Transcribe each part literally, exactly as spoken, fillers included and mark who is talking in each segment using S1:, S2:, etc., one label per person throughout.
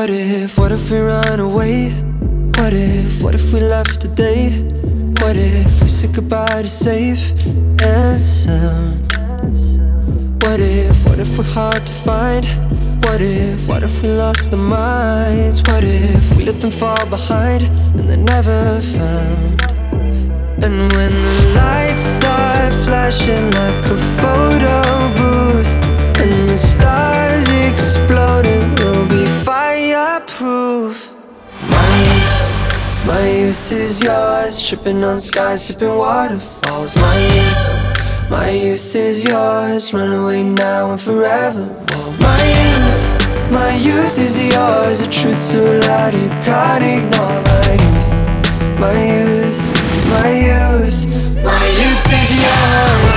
S1: What if, what if we run away? What if, what if we left today? What if we said goodbye to safe and sound? What if, what if we're hard to find? What if, what if we lost our minds? What if we let them fall behind and they're never found? And when the lights start flashing like a photo booth and the stars exploding, we'll be fireproof. My youth, my youth is yours, tripping on skies, sipping waterfalls. My youth, my youth is yours, run away now and forever. My youth, my youth is yours, a truth so loud you can't ignore. My youth, my youth, my youth, my youth is yours.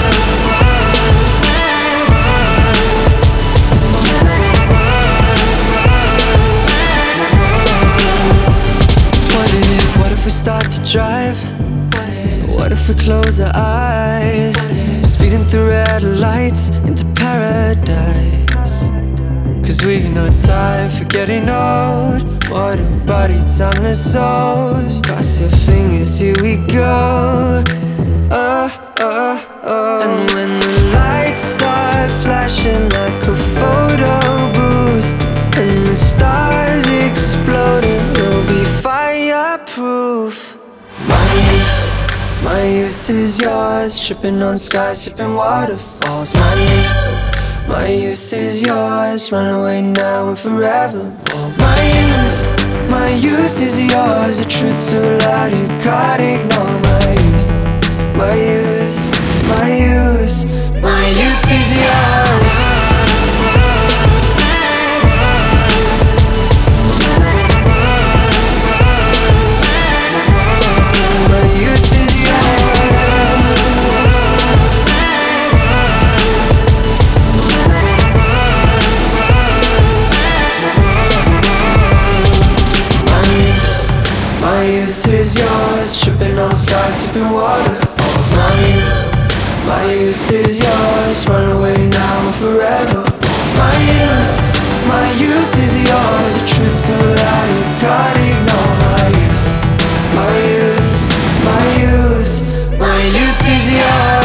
S1: What if, what if we start to drive? What if we close our eyes? Speeding through red lights into paradise. Cause we've no time for getting old. What a body, timeless souls. Cross your fingers, here we go. Oh, oh, oh. And when the lights start flashing like a photo booth and the stars exploding, we'll be fireproof. My youth, my youth is yours, tripping on skies, sipping waterfalls. My youth, my youth is yours, run away now and forever. My youth, my youth is yours, a truth so loud you can't ignore. My youth, my youth, my youth, my youth is yours. My youth is yours, tripping on skies, sipping waterfalls. My youth, my youth is yours, run away now and forever. My youth, my youth is yours, a truth so loud you can't ignore. My youth, my youth, my youth, my youth is yours.